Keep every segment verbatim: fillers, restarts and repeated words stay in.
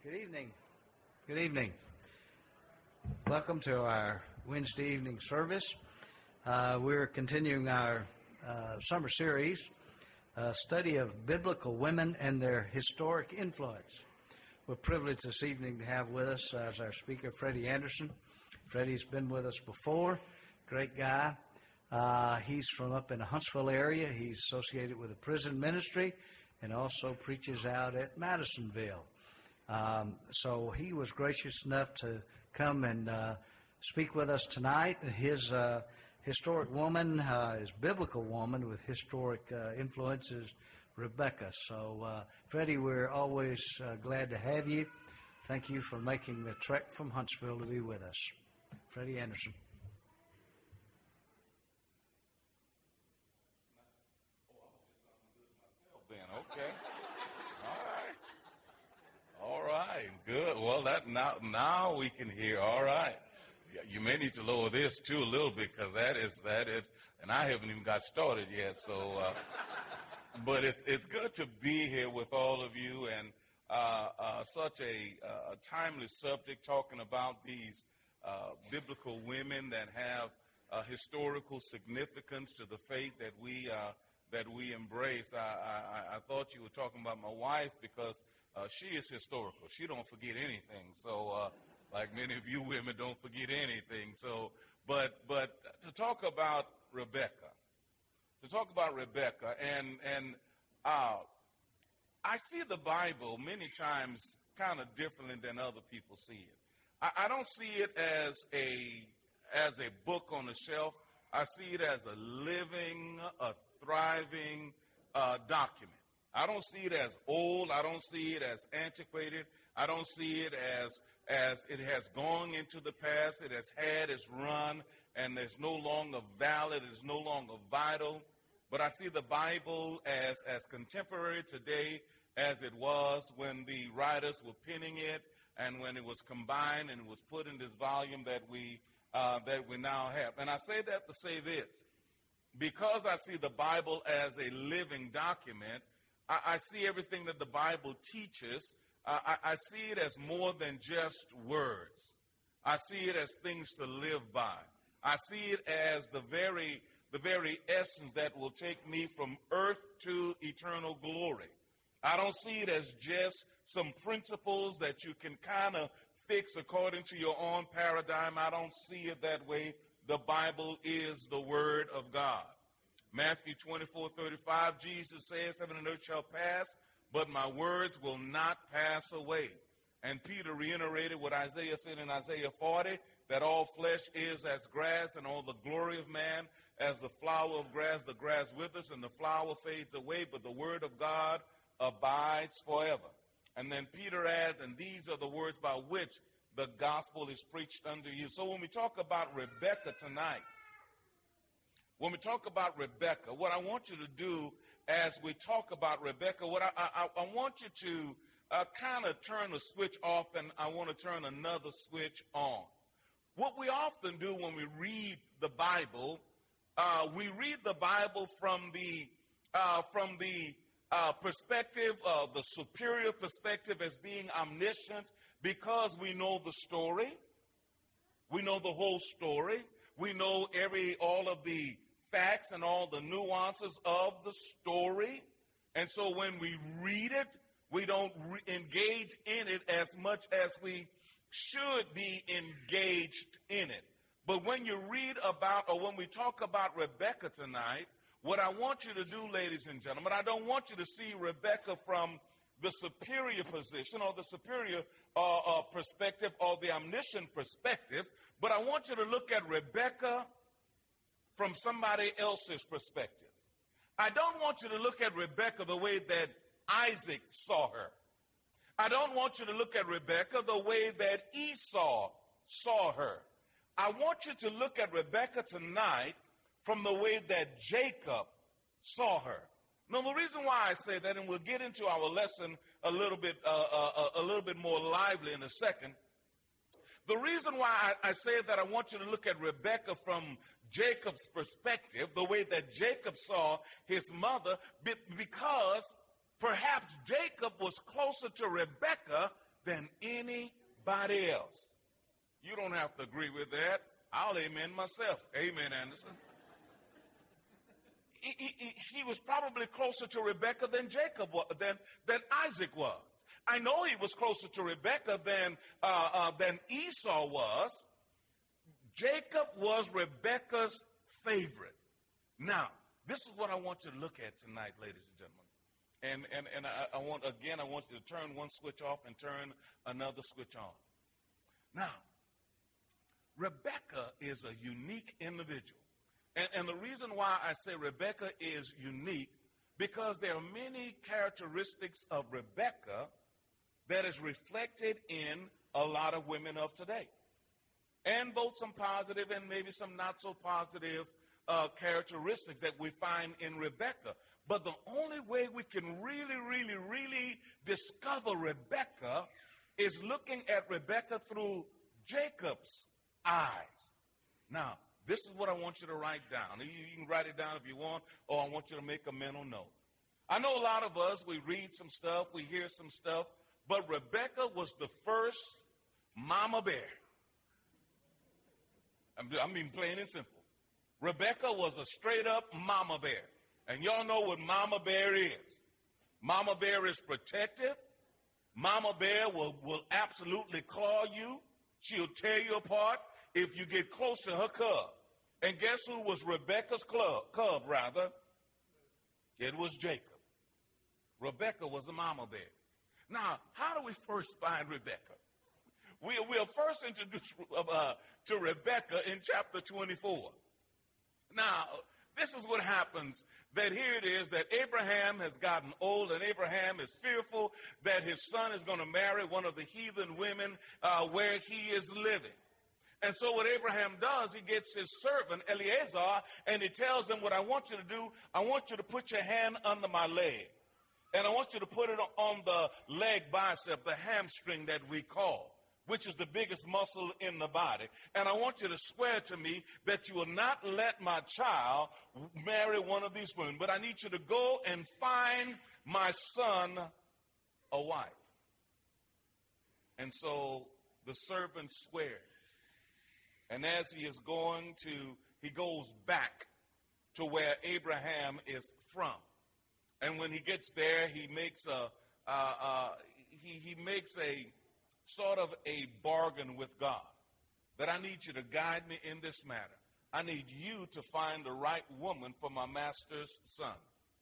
Good evening. Good evening. Welcome to our Wednesday evening service. Uh, we're continuing our uh, summer series, uh, study of biblical women and their historic influence. We're privileged this evening to have with us as our speaker, Freddie Anderson. Freddie's been with us before. Great guy. Uh, he's from up in the Huntsville area. He's associated with the prison ministry and also preaches out at Madisonville. Um, so he was gracious enough to come and uh, speak with us tonight. His uh, historic woman, uh, his biblical woman with historic uh, influences, Rebecca. So, uh, Freddie, we're always uh, glad to have you. Thank you for making the trek from Huntsville to be with us. Freddie Anderson. Then okay, all right, all right, good. Well, that now now we can hear. All right, yeah, you may need to lower this too a little bit because that is that is, and I haven't even got started yet. So, uh, but it's it's good to be here with all of you, and uh, uh, such a, uh, timely subject, talking about these uh, biblical women that have uh, historical significance to the faith that we. Uh, that we embrace. I, I, I thought you were talking about my wife because uh, she is historical. She don't forget anything. So, uh, like many of you women don't forget anything. So, but but to talk about Rebecca, to talk about Rebecca, and and uh, I see the Bible many times kind of differently than other people see it. I, I don't see it as a as a book on the shelf. I see it as a living, a thriving uh, document. I don't see it as old. I don't see it as antiquated. I don't see it as as it has gone into the past. It has had its run, and it's no longer valid. It is no longer vital. But I see the Bible as as contemporary today as it was when the writers were penning it, and when it was combined and it was put in this volume that we uh, that we now have. And I say that to say this. Because I see the Bible as a living document, I, I see everything that the Bible teaches. Uh, I, I see it as more than just words. I see it as things to live by. I see it as the very, the very essence that will take me from earth to eternal glory. I don't see it as just some principles that you can kind of fix according to your own paradigm. I don't see it that way. The Bible is the Word of God. Matthew twenty-four thirty-five, Jesus says, heaven and earth shall pass, but my words will not pass away. And Peter reiterated what Isaiah said in Isaiah forty, that all flesh is as grass, and all the glory of man as the flower of grass. The grass withers and the flower fades away, but the word of God abides forever. And then Peter adds, and these are the words by which the gospel is preached unto you. So when we talk about Rebecca tonight, when we talk about Rebecca, what I want you to do as we talk about Rebecca, what I, I, I want you to uh, kind of turn a switch off, and I want to turn another switch on. What we often do when we read the Bible, uh, we read the Bible from the uh, from the uh, perspective of the superior perspective as being omniscient, because we know the story, we know the whole story, we know every all of the facts and all the nuances of the story. And so when we read it, we don't re- engage in it as much as we should be engaged in it. But when you read about, or when we talk about Rebecca tonight, what I want you to do, ladies and gentlemen, I don't want you to see Rebecca from the superior position or the superior uh, uh, perspective or the omniscient perspective, but I want you to look at Rebecca from somebody else's perspective. I don't want you to look at Rebecca the way that Isaac saw her. I don't want you to look at Rebecca the way that Esau saw her. I want you to look at Rebecca tonight from the way that Jacob saw her. Now, the reason why I say that, and we'll get into our lesson a little bit, uh, uh, a little bit more lively in a second. The reason why I, I say that I want you to look at Rebecca from Jacob's perspective, the way that Jacob saw his mother, be, because perhaps Jacob was closer to Rebecca than anybody else. You don't have to agree with that. I'll amen myself. Amen, Anderson. He, he, he was probably closer to Rebekah than Jacob was, than, than Isaac was. I know he was closer to Rebekah than, uh, uh, than Esau was. Jacob was Rebekah's favorite. Now, this is what I want you to look at tonight, ladies and gentlemen. And, and, and I, I want, again, I want you to turn one switch off and turn another switch on. Now, Rebekah is a unique individual. And, and the reason why I say Rebekah is unique, because there are many characteristics of Rebekah that is reflected in a lot of women of today. And both some positive and maybe some not so positive uh, characteristics that we find in Rebekah. But the only way we can really, really, really discover Rebekah is looking at Rebekah through Jacob's eyes. Now, this is what I want you to write down. You, you can write it down if you want, or I want you to make a mental note. I know a lot of us, we read some stuff, we hear some stuff, but Rebekah was the first mama bear. I mean, plain and simple. Rebekah was a straight-up mama bear. And y'all know what mama bear is. Mama bear is protective. Mama bear will, will absolutely claw you. She'll tear you apart if you get close to her cub. And guess who was Rebekah's club, cub, rather? It was Jacob. Rebekah was a mama bear. Now, how do we first find Rebekah? We, we are first introduced uh, to Rebekah in chapter twenty-four. Now, this is what happens, that here it is that Abraham has gotten old, and Abraham is fearful that his son is going to marry one of the heathen women uh, where he is living. And so what Abraham does, he gets his servant, Eliezer, and he tells him, what I want you to do, I want you to put your hand under my leg. And I want you to put it on the leg bicep, the hamstring that we call, which is the biggest muscle in the body. And I want you to swear to me that you will not let my child marry one of these women, but I need you to go and find my son a wife. And so the servant swears. And as he is going to, he goes back to where Abraham is from. And when he gets there, he makes a, uh, uh, he, he makes a sort of a bargain with God, that I need you to guide me in this matter. I need you to find the right woman for my master's son.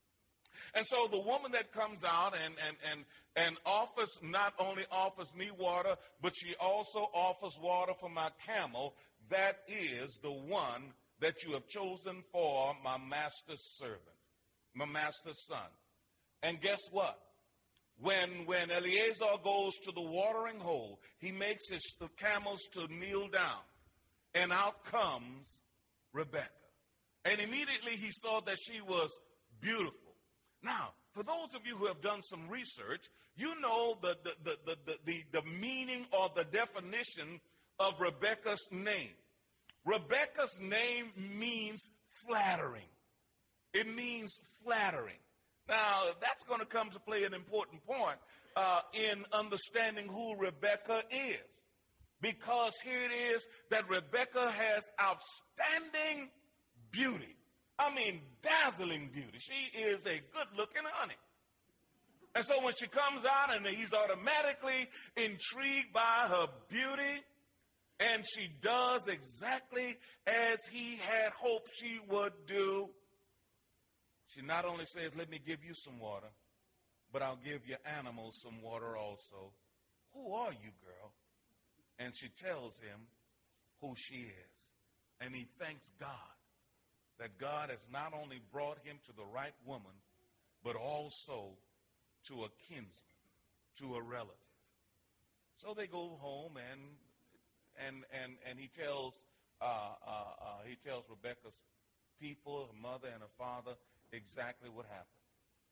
And so the woman that comes out and, and, and, and offers, not only offers me water, but she also offers water for my camel, that is the one that you have chosen for my master's servant, my master's son. And guess what? When, when Eliezer goes to the watering hole, he makes his camels to kneel down. And out comes Rebekah. And immediately he saw that she was beautiful. Now, for those of you who have done some research, you know the, the, the, the, the, the, the meaning or the definition of Rebekah's name. Rebekah's name means flattering. It means flattering. Now, that's going to come to play an important point uh, in understanding who Rebekah is. Because here it is that Rebekah has outstanding beauty. I mean, dazzling beauty. She is a good-looking honey. And so when she comes out and he's automatically intrigued by her beauty, and she does exactly as he had hoped she would do, she not only says, let me give you some water, but I'll give your animals some water also. Who are you, girl? And she tells him who she is. And he thanks God that God has not only brought him to the right woman, but also to a kinsman, to a relative. So they go home, and and and and he tells uh, uh, uh, he tells Rebekah's people, her mother and her father, exactly what happened.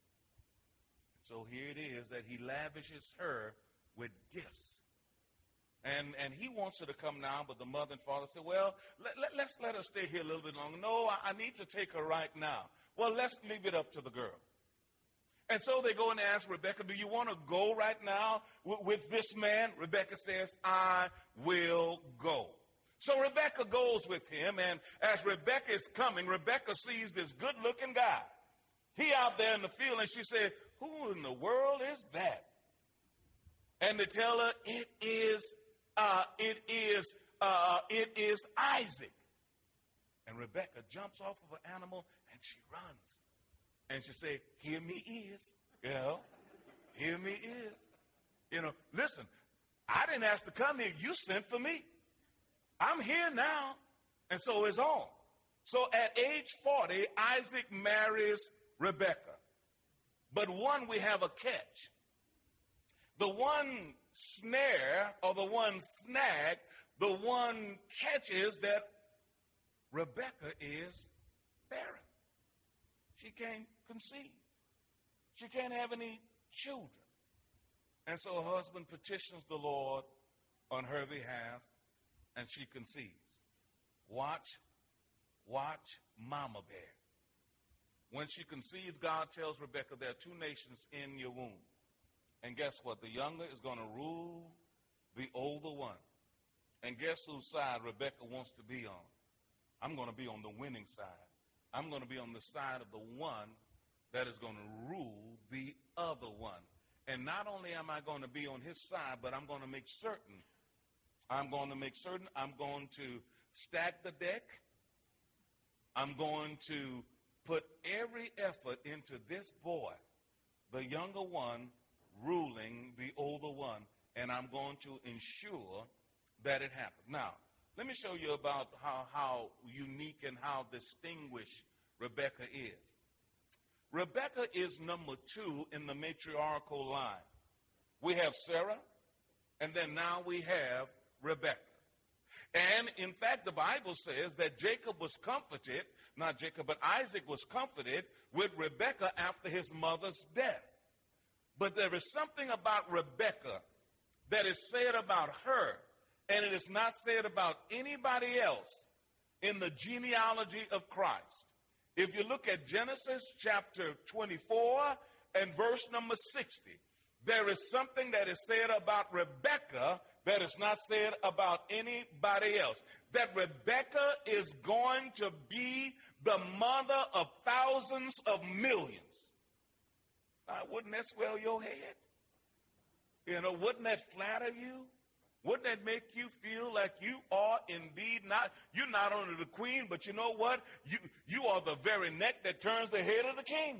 So here it is that he lavishes her with gifts. And and he wants her to come now, but the mother and father say, well, let, let, let's let her stay here a little bit longer. No, I, I need to take her right now. Well, let's leave it up to the girl. And so they go and ask Rebekah, do you want to go right now with, with this man? Rebekah says, I will go. So Rebekah goes with him, and as Rebekah is coming, Rebekah sees this good-looking guy. He out there in the field, and she said, who in the world is that? And they tell her, it is, uh, it is, uh, it is Isaac. And Rebekah jumps off of an animal, and she runs. And she say, here me is, you know, here me is. You know, listen, I didn't ask to come here. You sent for me. I'm here now. And so it's on. So at age forty, Isaac marries Rebekah. But one, we have a catch. The one snare or the one snag, the one catch is that Rebekah is barren. She can't conceive. She can't have any children. And so her husband petitions the Lord on her behalf, and she conceives. Watch, watch Mama Bear. When she conceives, God tells Rebekah there are two nations in your womb. And guess what? The younger is going to rule the older one. And guess whose side Rebekah wants to be on? I'm going to be on the winning side. I'm going to be on the side of the one that is going to rule the other one. And not only am I going to be on his side, but I'm going to make certain, I'm going to make certain I'm going to stack the deck. I'm going to put every effort into this boy, the younger one, ruling the older one, and I'm going to ensure that it happens. Now, let me show you about how, how unique and how distinguished Rebekah is. Rebekah is number two in the matriarchal line. We have Sarah, and then now we have Rebekah. And in fact, the Bible says that Jacob was comforted, not Jacob, but Isaac was comforted with Rebekah after his mother's death. But there is something about Rebekah that is said about her, and it is not said about anybody else in the genealogy of Christ. If you look at Genesis chapter twenty-four and verse number sixty, there is something that is said about Rebekah that is not said about anybody else. That Rebekah is going to be the mother of thousands of millions. Uh, wouldn't that swell your head? You know, wouldn't that flatter you? Wouldn't that make you feel like you are indeed not, you're not only the queen, but you know what? You, you are the very neck that turns the head of the king.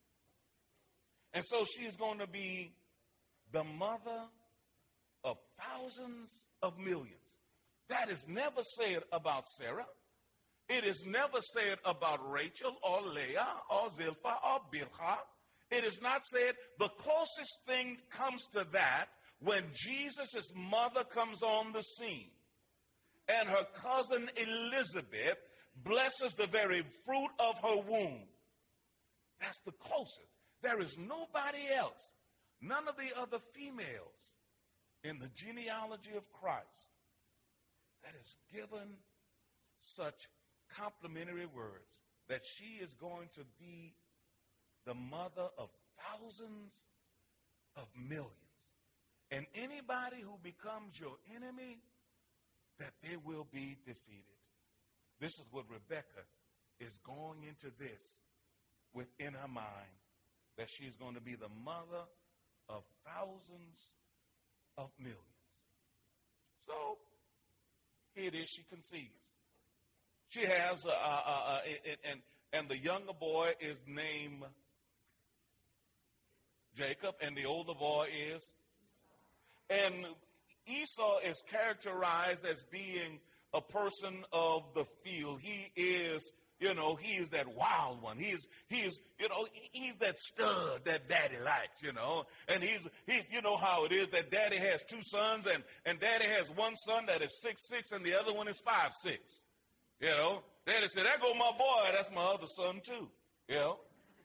And so she's going to be the mother of thousands of millions. That is never said about Sarah. It is never said about Rachel or Leah or Zilpah or Bilhah. It is not said. The closest thing comes to that when Jesus' mother comes on the scene and her cousin Elizabeth blesses the very fruit of her womb. That's the closest. There is nobody else, none of the other females in the genealogy of Christ that is given such complimentary words that she is going to be the mother of thousands of millions. And anybody who becomes your enemy, that they will be defeated. This is what Rebekah is going into this within her mind, that she's going to be the mother of thousands of millions. So, here it is, she conceives. She has, a, a, a, a, and, and the younger boy is named Jacob, and the older boy is, and Esau is characterized as being a person of the field. He is, you know, he is that wild one. He's, he's, you know, he's that stud that daddy likes, you know. And he's, he's, you know how it is that daddy has two sons, and, and daddy has one son that is six six, and the other one is five six. You know, daddy said, there go my boy, that's my other son too, you know.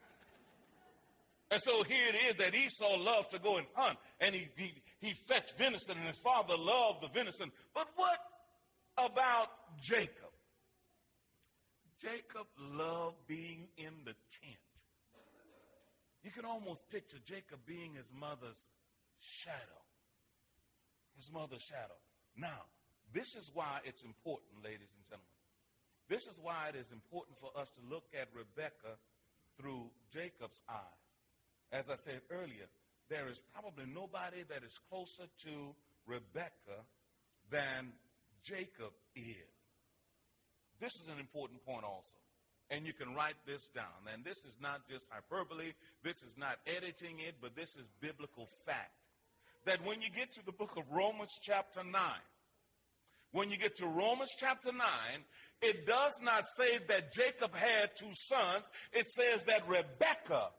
And so here it is that Esau loves to go and hunt, and he, he, he fetched venison, and his father loved the venison. But what about Jacob? Jacob loved being in the tent. You can almost picture Jacob being his mother's shadow. His mother's shadow. Now, this is why it's important, ladies and gentlemen. This is why it is important for us to look at Rebekah through Jacob's eyes. As I said earlier, there is probably nobody that is closer to Rebekah than Jacob is. This is an important point also. And you can write this down. And this is not just hyperbole. This is not editing it, but this is biblical fact. That when you get to the book of Romans chapter nine, when you get to Romans chapter nine, it does not say that Jacob had two sons. It says that Rebekah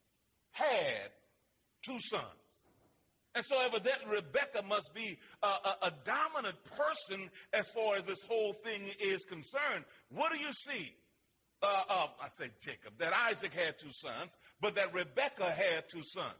had two sons. And so evidently Rebekah must be a, a, a dominant person as far as this whole thing is concerned. What do you see? Uh, uh, I say Jacob, that Isaac had two sons, but that Rebekah had two sons.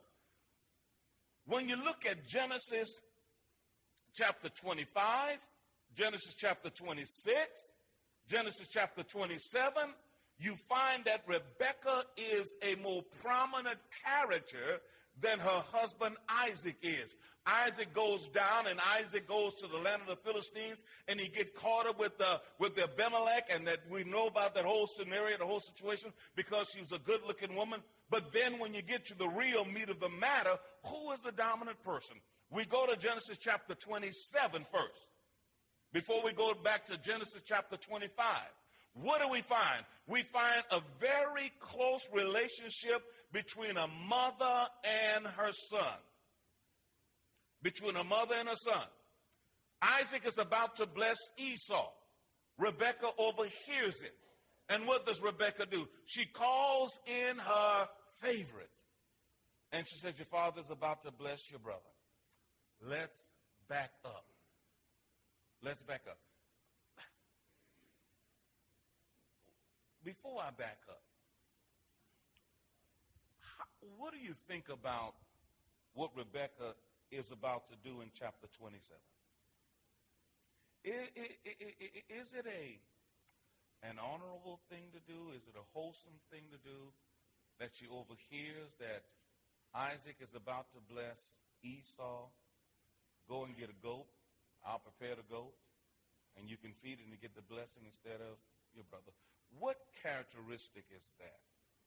When you look at Genesis chapter twenty-five, Genesis chapter twenty-six, Genesis chapter twenty-seven, you find that Rebekah is a more prominent character than her husband Isaac is. Isaac goes down, and Isaac goes to the land of the Philistines, and he gets caught up with the with the Abimelech, and that we know about that whole scenario, the whole situation, because she was a good-looking woman. But then when you get to the real meat of the matter, who is the dominant person? We go to Genesis chapter twenty-seven first, before we go back to Genesis chapter twenty-five. What do we find? We find a very close relationship between a mother and her son. Between a mother and a son. Isaac is about to bless Esau. Rebekah overhears it. And what does Rebekah do? She calls in her favorite. And she says, your father's about to bless your brother. Let's back up. Let's back up. Before I back up, how, what do you think about what Rebekah is about to do in chapter twenty-seven? Is, is it a an honorable thing to do? Is it a wholesome thing to do that she overhears that Isaac is about to bless Esau? Go and get a goat. I'll prepare the goat, and you can feed it and get the blessing instead of your brother. What characteristic is that?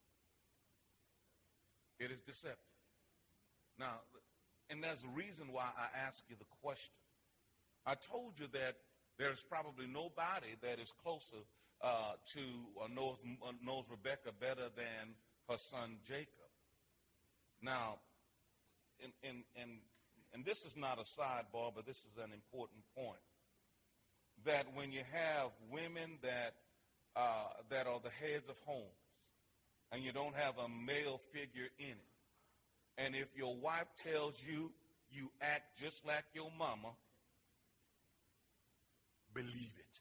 It is deceptive. Now, and there's a reason why I ask you the question. I told you that there's probably nobody that is closer uh, to or knows, uh, knows Rebekah better than her son Jacob. Now, and, and, and, and this is not a sidebar, but this is an important point. That when you have women that Uh, that are the heads of homes, and you don't have a male figure in it. And if your wife tells you you act just like your mama, believe it.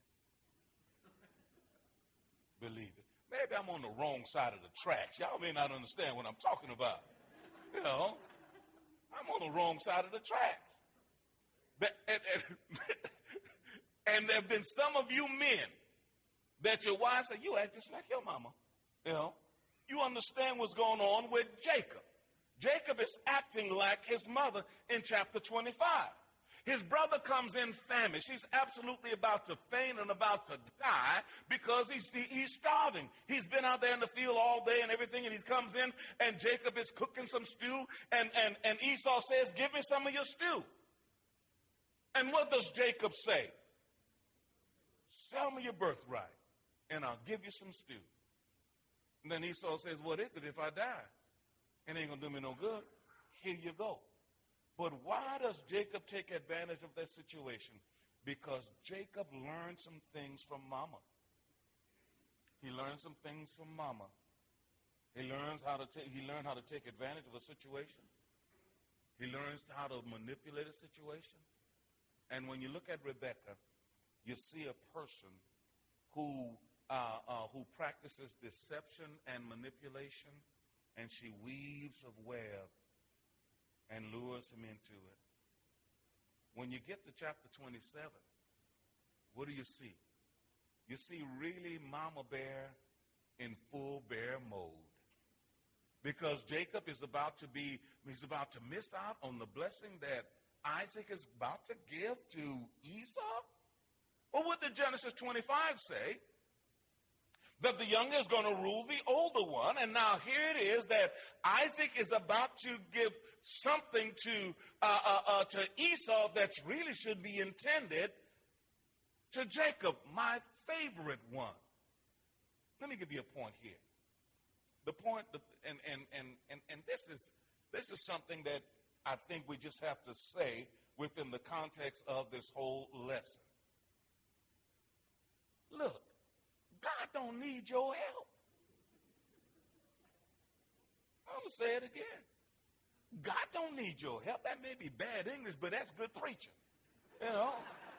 Believe it. Maybe I'm on the wrong side of the tracks. Y'all may not understand what I'm talking about. You know, I'm on the wrong side of the tracks. But, and, and, and there have been some of you men that your wife said, you act just like your mama. You know, you understand what's going on with Jacob. Jacob is acting like his mother in chapter twenty-five. His brother comes in famished. He's absolutely about to faint and about to die because he's, he's starving. He's been out there in the field all day and everything, and he comes in, and Jacob is cooking some stew, and, and, and Esau says, give me some of your stew. And what does Jacob say? Sell me your birthright, and I'll give you some stew. And then Esau says, what is it if I die? It ain't going to do me no good. Here you go. But why does Jacob take advantage of that situation? Because Jacob learned some things from mama. He learned some things from mama. He learns how to take, he learned how to take advantage of a situation. He learns how to manipulate a situation. And when you look at Rebekah, you see a person who Uh, uh, who practices deception and manipulation, and she weaves a web and lures him into it. When you get to chapter twenty-seven, what do you see? You see really Mama Bear in full bear mode. because Jacob is about to be, he's about to miss out on the blessing that Isaac is about to give to Esau? Well, what did Genesis twenty-five say? That the younger is going to rule the older one. And now here it is that Isaac is about to give something to, uh, uh, uh, to Esau that really should be intended to Jacob, my favorite one. Let me give you a point here. The point, and, and, and, and, and this is this is something that I think we just have to say within the context of this whole lesson. Look, God don't need your help. I'm going to say it again. God don't need your help. That may be bad English, but that's good preaching. You know?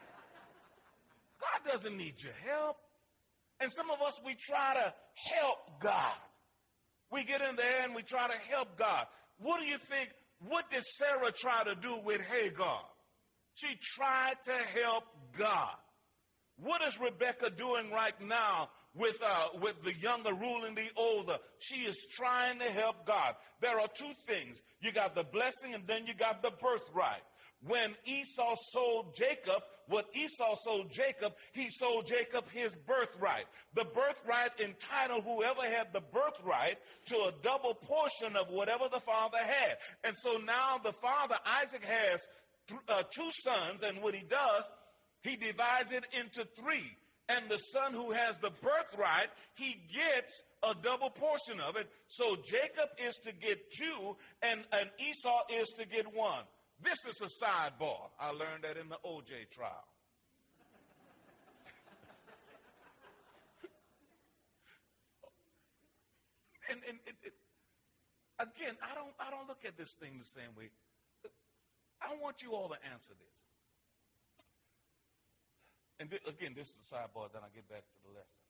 God doesn't need your help. And some of us, we try to help God. We get in there and we try to help God. What do you think? What did Sarah try to do with Hagar? She tried to help God. What is Rebecca doing right now with uh, with the younger ruling the older? She is trying to help God. There are two things. You got the blessing and then you got the birthright. When Esau sold Jacob, what Esau sold Jacob, he sold Jacob his birthright. The birthright entitled whoever had the birthright to a double portion of whatever the father had. And so now the father, Isaac, has th- uh, two sons, and what he does, he divides it into three. And the son who has the birthright, he gets a double portion of it. So Jacob is to get two, and, and Esau is to get one. This is a sidebar. I learned that in the O J trial. and and it, it, again, I don't I don't look at this thing the same way. I want you all to answer this. And th- again, this is a sidebar, then I'll get back to the lesson.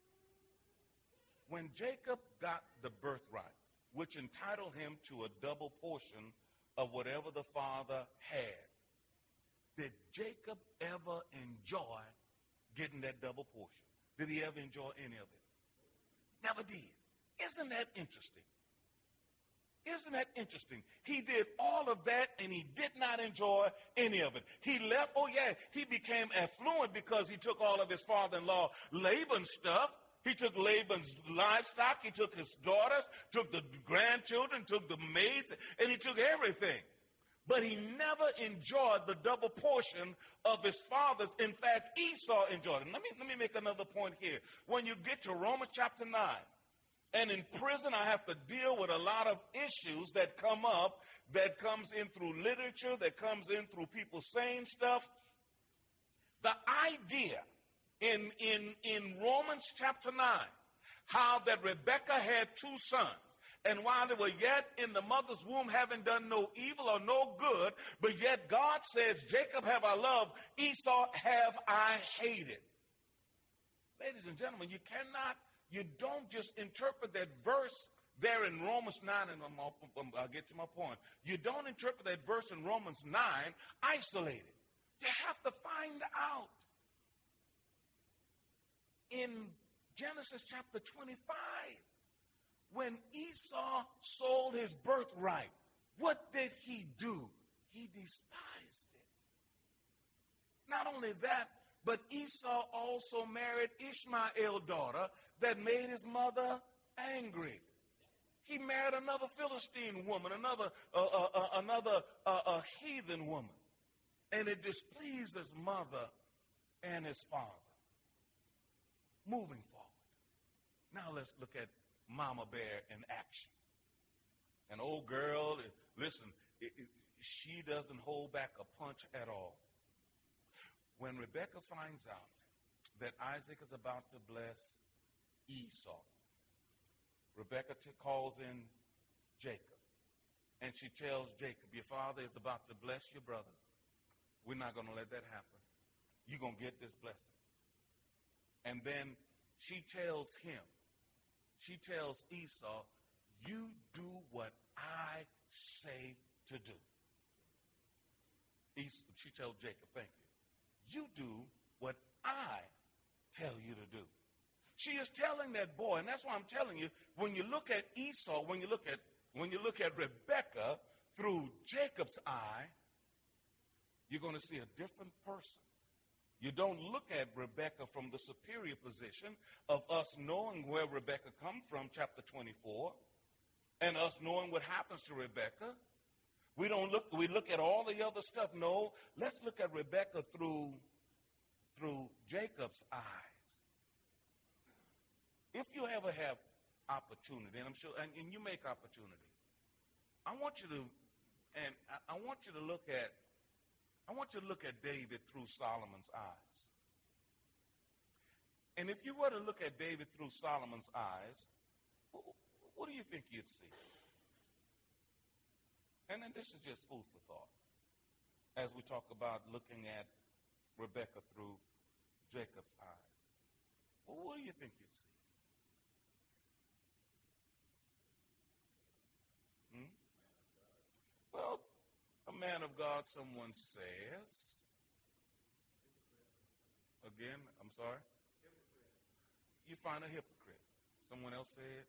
When Jacob got the birthright, which entitled him to a double portion of whatever the father had, did Jacob ever enjoy getting that double portion? Did he ever enjoy any of it? Never did. Isn't that interesting? Isn't that interesting? He did all of that and he did not enjoy any of it. He left, oh yeah, he became affluent because he took all of his father-in-law Laban's stuff. He took Laban's livestock, he took his daughters, took the grandchildren, took the maids, and he took everything. But he never enjoyed the double portion of his father's. In fact, Esau enjoyed it. Let me, let me make another point here. When you get to Romans chapter nine, and in prison I have to deal with a lot of issues that come up, that comes in through literature, that comes in through people saying stuff. The idea In, in, in Romans chapter nine, how that Rebekah had two sons, and while they were yet in the mother's womb, having done no evil or no good, but yet God says, Jacob have I loved, Esau have I hated. Ladies and gentlemen, you cannot, you don't just interpret that verse there in Romans nine, and I'm, I'll get to my point. You don't interpret that verse in Romans nine isolated. You have to find out. In Genesis chapter twenty-five, when Esau sold his birthright, what did he do? He despised it. Not only that, but Esau also married Ishmael's daughter that made his mother angry. He married another Philistine woman, another uh, uh, uh, another uh, uh, heathen woman, and it displeased his mother and his father. Moving forward. Now let's look at Mama Bear in action. An old girl, listen, it, it, she doesn't hold back a punch at all. When Rebekah finds out that Isaac is about to bless Esau, Rebekah t- calls in Jacob. And she tells Jacob, your father is about to bless your brother. We're not going to let that happen. You're going to get this blessing. And then she tells him, she tells Esau, you do what I say to do. Esau, she tells Jacob, thank you. You do what I tell you to do. She is telling that boy, and that's why I'm telling you, when you look at Esau, when you look at when you look at Rebekah through Jacob's eye, you're going to see a different person. You don't look at Rebekah from the superior position of us knowing where Rebekah come from, chapter twenty-four, and us knowing what happens to Rebekah. We don't look, we look at all the other stuff. No, let's look at Rebekah through, through Jacob's eyes. If you ever have opportunity, and I'm sure, and, and you make opportunity, I want you to, and I, I want you to look at, I want you to look at David through Solomon's eyes. And if you were to look at David through Solomon's eyes, what, what do you think you'd see? And then this is just food for thought as we talk about looking at Rebekah through Jacob's eyes. Well, what do you think you'd see? Hmm? Well, a man of God, someone says. Again, I'm sorry? Hypocrite. You find a hypocrite. Someone else said.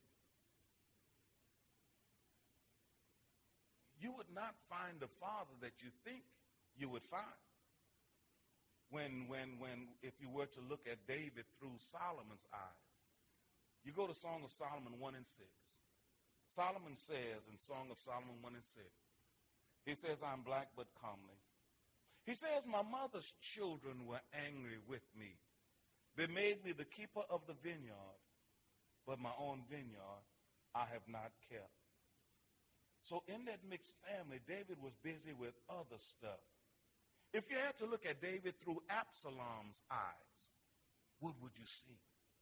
You would not find the father that you think you would find. When, when, when, if you were to look at David through Solomon's eyes. You go to Song of Solomon one and six. Solomon says in Song of Solomon one and six, he says, I'm black but comely. He says, my mother's children were angry with me. They made me the keeper of the vineyard, but my own vineyard I have not kept. So in that mixed family, David was busy with other stuff. If you had to look at David through Absalom's eyes, what would you see?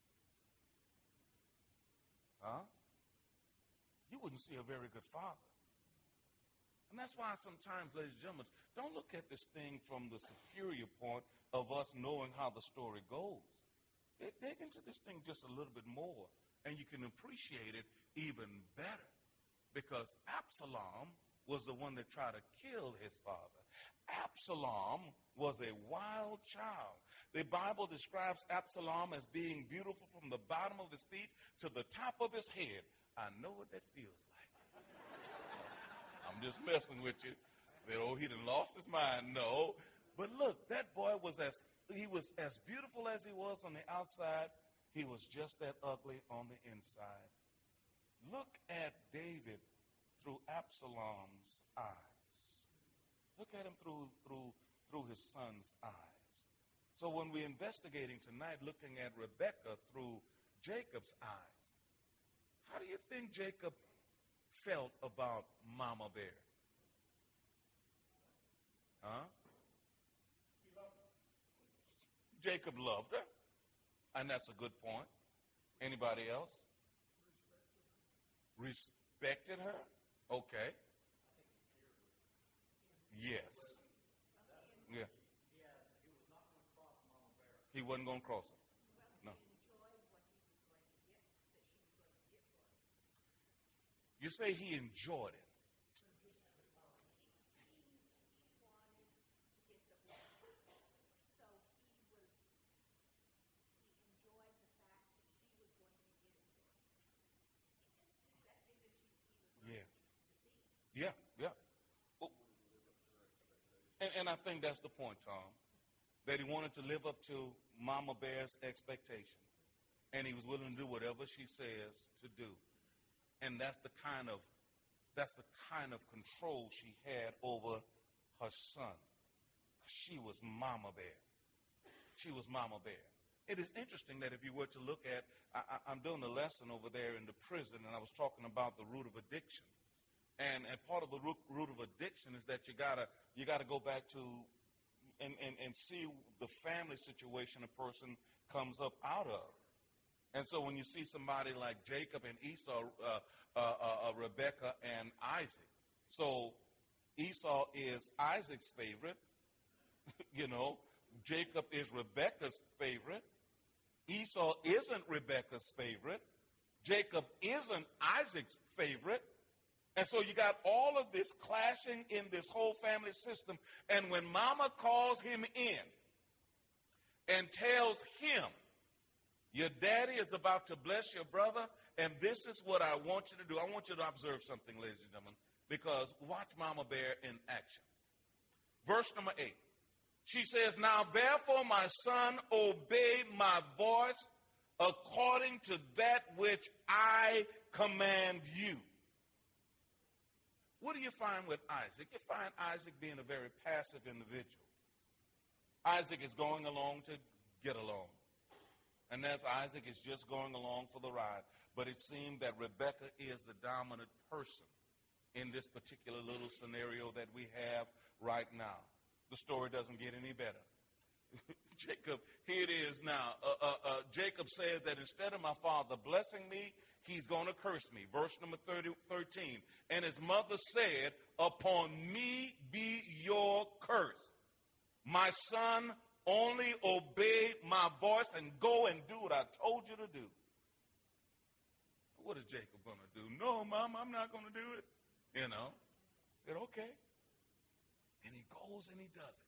Huh? You wouldn't see a very good father. And that's why sometimes, ladies and gentlemen, don't look at this thing from the superior point of us knowing how the story goes. Dig into this thing just a little bit more, and you can appreciate it even better. Because Absalom was the one that tried to kill his father. Absalom was a wild child. The Bible describes Absalom as being beautiful from the bottom of his feet to the top of his head. I know what that feels like. I'm just messing with you. Say, oh, he done lost his mind. No. But look, that boy was as, he was as beautiful as he was on the outside. He was just that ugly on the inside. Look at David through Absalom's eyes. Look at him through, through, through his son's eyes. So when we're investigating tonight, looking at Rebekah through Jacob's eyes, how do you think Jacob felt about Mama Bear? Huh? Jacob loved her, and that's a good point. Anybody else? Respected her? Okay. Yes. Yeah. He wasn't going to cross her. No. You say he enjoyed it. Yeah, yeah. Well, and, and I think that's the point, Tom, that he wanted to live up to Mama Bear's expectation. And he was willing to do whatever she says to do. And that's the kind of, that's the kind of control she had over her son. She was Mama Bear. She was Mama Bear. It is interesting that if you were to look at, I, I, I'm doing a lesson over there in the prison, and I was talking about the root of addiction. And, and part of the root, root of addiction is that you gotta you gotta go back to and, and, and see the family situation a person comes up out of. And so when you see somebody like Jacob and Esau, uh, uh, uh, uh, Rebekah and Isaac, so Esau is Isaac's favorite, you know, Jacob is Rebekah's favorite, Esau isn't Rebekah's favorite, Jacob isn't Isaac's favorite. And so you got all of this clashing in this whole family system. And when Mama calls him in and tells him Your daddy is about to bless your brother, and this is what I want you to do. I want you to observe something, ladies and gentlemen, because watch Mama Bear in action. Verse number eight. She says, now therefore, my son, obey my voice according to that which I command you. What do you find with Isaac? You find Isaac being a very passive individual. Isaac is going along to get along. And as Isaac is just going along for the ride. But it seemed that Rebekah is the dominant person in this particular little scenario that we have right now. The story doesn't get any better. Jacob, here it is now. Uh, uh, uh, Jacob says that instead of my father blessing me, he's going to curse me. Verse number thirty, thirteen. And his mother said, upon me be your curse. My son, only obey my voice and go and do what I told you to do. What is Jacob going to do? No, Mom, I'm not going to do it. You know. Said, okay. And he goes and he does it.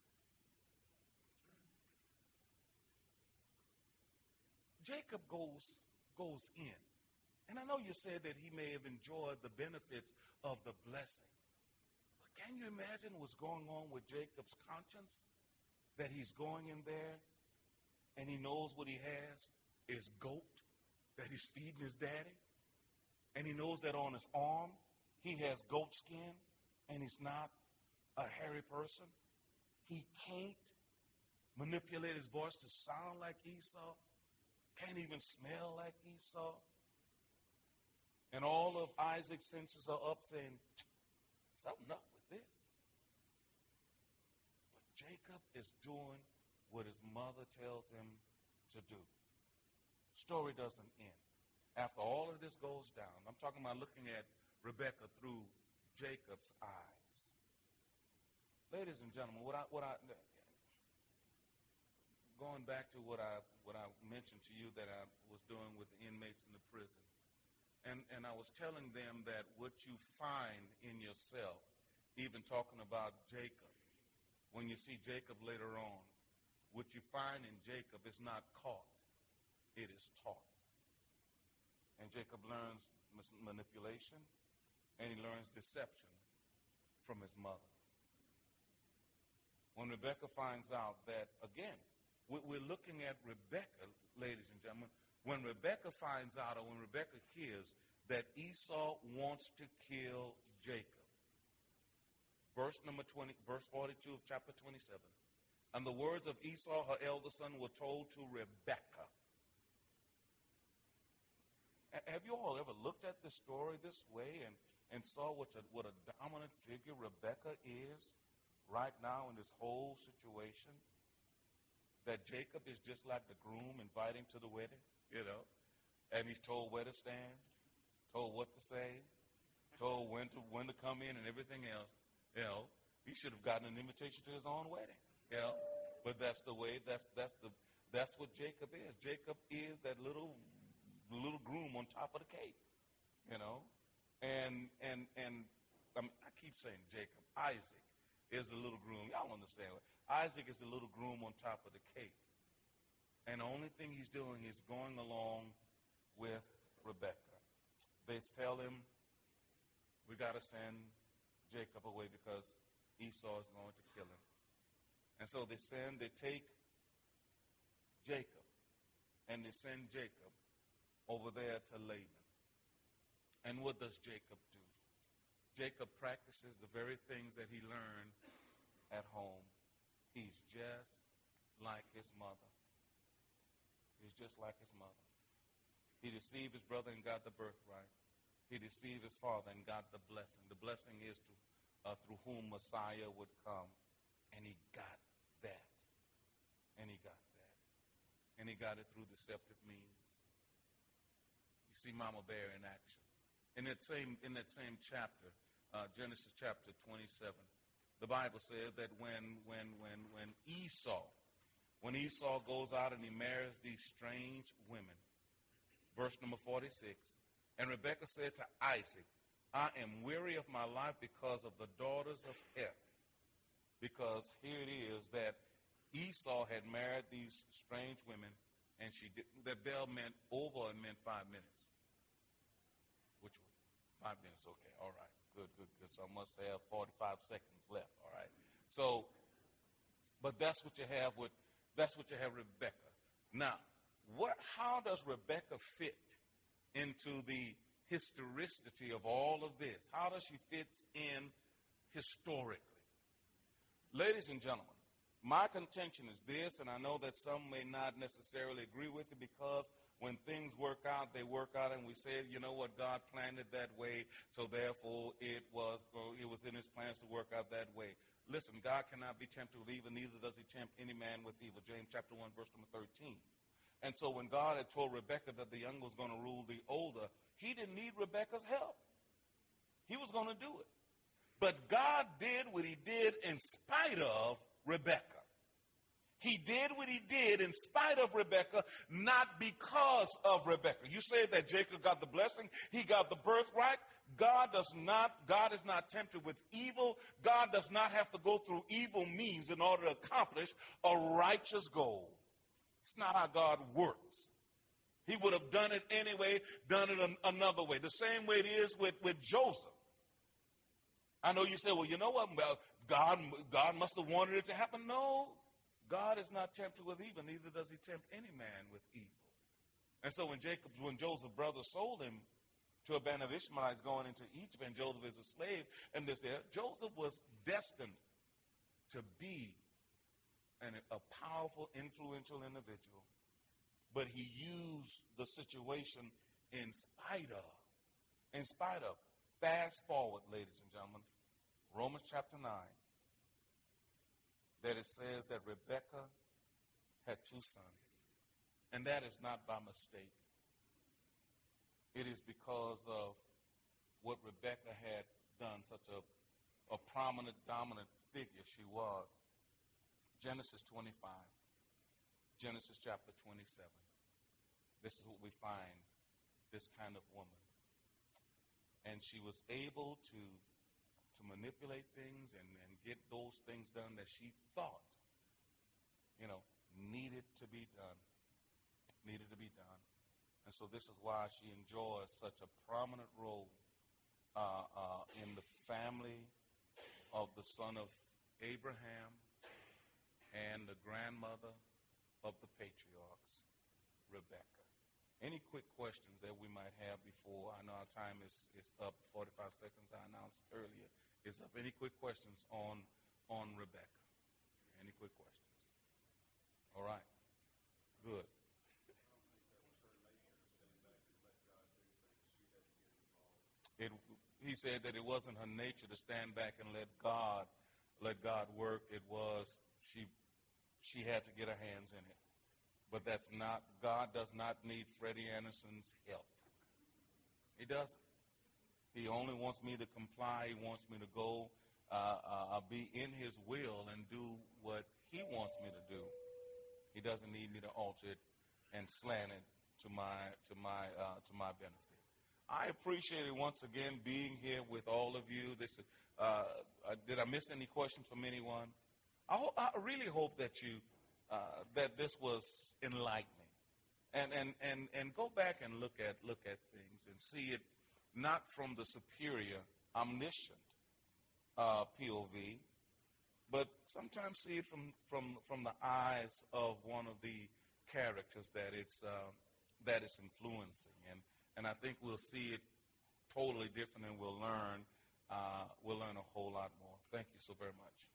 Jacob goes goes in. And I know you said that he may have enjoyed the benefits of the blessing. But can you imagine what's going on with Jacob's conscience? That he's going in there and he knows what he has is goat that he's feeding his daddy. And he knows that on his arm he has goat skin and he's not a hairy person. He can't manipulate his voice to sound like Esau. Can't even smell like Esau. And all of Isaac's senses are up saying, something up with this. But Jacob is doing what his mother tells him to do. Story doesn't end. After all of this goes down, I'm talking about looking at Rebekah through Jacob's eyes. Ladies and gentlemen, what I, what I, going back to what I, what I mentioned to you that I was doing with the inmates in the prison, and, and I was telling them that what you find in yourself, even talking about Jacob, when you see Jacob later on, what you find in Jacob is not caught, it is taught. And Jacob learns manipulation, and he learns deception from his mother. When Rebekah finds out that, again, we're looking at Rebekah, ladies and gentlemen, when Rebekah finds out or when Rebekah hears that Esau wants to kill Jacob. Verse number twenty, verse forty-two of chapter twenty-seven. And the words of Esau, her elder son, were told to Rebekah. Have you all ever looked at this story this way and, and saw what a, what a dominant figure Rebekah is right now in this whole situation? That Jacob is just like the groom inviting to the wedding, you know, and he's told where to stand, told what to say, told when to when to come in and everything else. You know, he should have gotten an invitation to his own wedding, you know. But that's the way, that's that's the that's what Jacob is. Jacob is that little little groom on top of the cake, you know. And and and I, mean, I keep saying Jacob, Isaac is the little groom. Y'all understand what? Isaac is the little groom on top of the cake. And the only thing he's doing is going along with Rebekah. They tell him, we got to send Jacob away because Esau is going to kill him. And so they send, they take Jacob, and they send Jacob over there to Laban. And what does Jacob do? Jacob practices the very things that he learned at home. He's just like his mother. He's just like his mother. He deceived his brother and got the birthright. He deceived his father and got the blessing. The blessing is to, uh, through whom Messiah would come. And he got that. And he got that. And he got it through deceptive means. You see Mama Bear in action. In that same, in that same chapter, uh, Genesis chapter twenty-seven, the Bible says that when, when, when, when Esau, when Esau goes out and he marries these strange women, verse number forty-six, and Rebekah said to Isaac, I am weary of my life because of the daughters of Heth. Because here it is that Esau had married these strange women, and she did. That bell meant over and meant five minutes. Which one? Five minutes. Okay. All right. Good, good, good. So I must have forty-five seconds left. All right. So, but that's what you have with, that's what you have with Rebecca. Now, what, how does Rebecca fit into the historicity of all of this? How does she fit in historically? Ladies and gentlemen, my contention is this, and I know that some may not necessarily agree with it, because when things work out, they work out, and we say, you know what, God planned it that way, so therefore it was it was in his plans to work out that way. Listen, God cannot be tempted with evil, neither does he tempt any man with evil. James chapter one, verse number thirteen. And so when God had told Rebekah that the younger was going to rule the older, he didn't need Rebekah's help. He was going to do it. But God did what he did in spite of Rebekah. He did what he did in spite of Rebekah, not because of Rebekah. You say that Jacob got the blessing, he got the birthright. God does not, God is not tempted with evil. God does not have to go through evil means in order to accomplish a righteous goal. It's not how God works. He would have done it anyway, done it an, another way. The same way it is with, with Joseph. I know you say, well, you know what? Well, God, God must have wanted it to happen. No. God is not tempted with evil, neither does he tempt any man with evil. And so when Jacob, when Joseph's brothers sold him to a band of Ishmaelites going into Egypt, and Joseph is a slave, and this there, Joseph was destined to be an, a powerful, influential individual. But he used the situation in spite of, in spite of. Fast forward, ladies and gentlemen, Romans chapter nine. That it says that Rebekah had two sons. And that is not by mistake. It is because of what Rebekah had done, such a, a prominent, dominant figure she was. Genesis twenty-five. Genesis chapter twenty-seven. This is what we find, this kind of woman. And she was able to to manipulate things and, and get those things done that she thought, you know, needed to be done, needed to be done. And so this is why she enjoys such a prominent role uh, uh, in the family of the son of Abraham and the grandmother of the patriarchs, Rebekah. Any quick questions that we might have before? I know our time is, is up, forty-five seconds I announced earlier. Is up. Any quick questions on, on Rebekah? Any quick questions? All right. Good. It, he said that it wasn't her nature to stand back and let God let God work. It was she she had to get her hands in it. But that's not, God does not need Freddie Anderson's help. He doesn't. He only wants me to comply. He wants me to go uh, uh, be in his will and do what he wants me to do. He doesn't need me to alter it and slant it to my to my uh, to my benefit. I appreciate it once again being here with all of you. This uh, uh, did I miss any questions from anyone? I, ho- I really hope that you uh, that this was enlightening, and and and and go back and look at look at things and see it not from the superior, omniscient uh, P O V, but sometimes see it from from from the eyes of one of the characters that it's uh, that it's influencing, and and I think we'll see it totally different, and we'll learn uh, we'll learn a whole lot more. Thank you so very much.